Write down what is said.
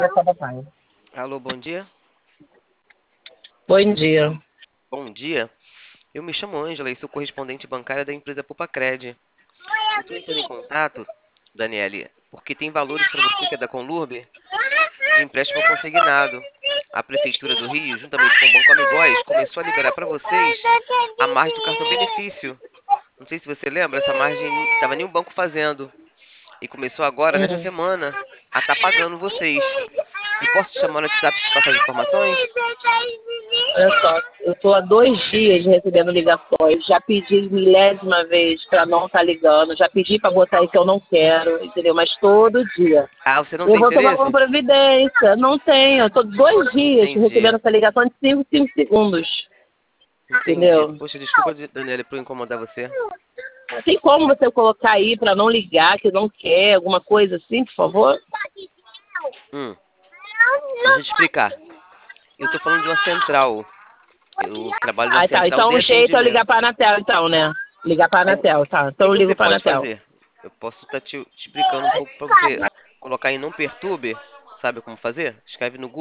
conversar com o papai. Alô, bom dia. Bom dia. Bom dia. Eu me chamo Ângela e sou correspondente bancária da empresa Pupacred. Eu estou entrando em contato, Daniele, porque tem valores para você que é da Conlurb de empréstimo consignado. A Prefeitura do Rio, juntamente com o Banco Amigóis, começou a liberar para vocês a margem do cartão benefício. Não sei se você lembra, essa margem não estava nenhum banco fazendo. E começou agora, nessa semana, a estar pagando vocês. Eu posso te chamar no WhatsApp e te passar as informações? Olha só, eu estou há 2 dias recebendo ligações. Já pedi milésima vez para não estar ligando. Já pedi para botar aí que eu não quero, entendeu? Mas todo dia. Ah, você não Eu tem vou tomar uma interesse? providência. Não tenho. Eu estou 2 dias Entendi, recebendo essa ligação de 5 segundos. entendi. Entendeu? Poxa, desculpa, Daniela, por incomodar você. Tem como você colocar aí para não ligar, que não quer, alguma coisa assim, por favor? Hum, Deixa eu te explicar. Eu tô falando de uma central. Eu trabalho na Ah, tá. central Então de o jeito é eu ligar atendimento. para a Anatel, então, né? Ligar para a É, o Anatel, tá. Então que eu você ligo para a pode Anatel. fazer? Eu posso estar te explicando um pouco para você colocar em não perturbe. Sabe como fazer? Escreve no Google.